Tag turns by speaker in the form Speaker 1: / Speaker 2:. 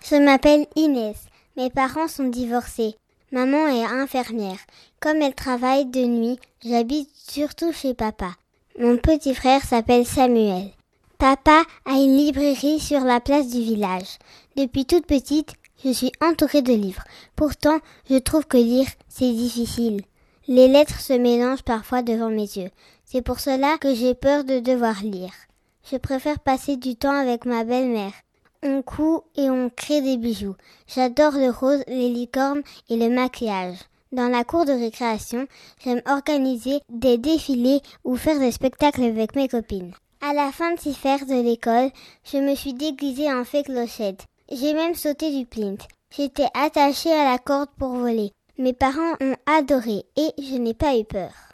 Speaker 1: Je m'appelle Inès. Mes parents sont divorcés. Maman est infirmière. Comme elle travaille de nuit, j'habite surtout chez papa. Mon petit frère s'appelle Samuel. Papa a une librairie sur la place du village. Depuis toute petite, je suis entourée de livres. Pourtant, je trouve que lire, c'est difficile. Les lettres se mélangent parfois devant mes yeux. C'est pour cela que j'ai peur de devoir lire. Je préfère passer du temps avec ma belle-mère. On coud et on crée des bijoux. J'adore le rose, les licornes et le maquillage. Dans la cour de récréation, j'aime organiser des défilés ou faire des spectacles avec mes copines. À la fin de faire de l'école, je me suis déguisée en fée Clochette. J'ai même sauté du plint. J'étais attachée à la corde pour voler. Mes parents ont adoré et je n'ai pas eu peur.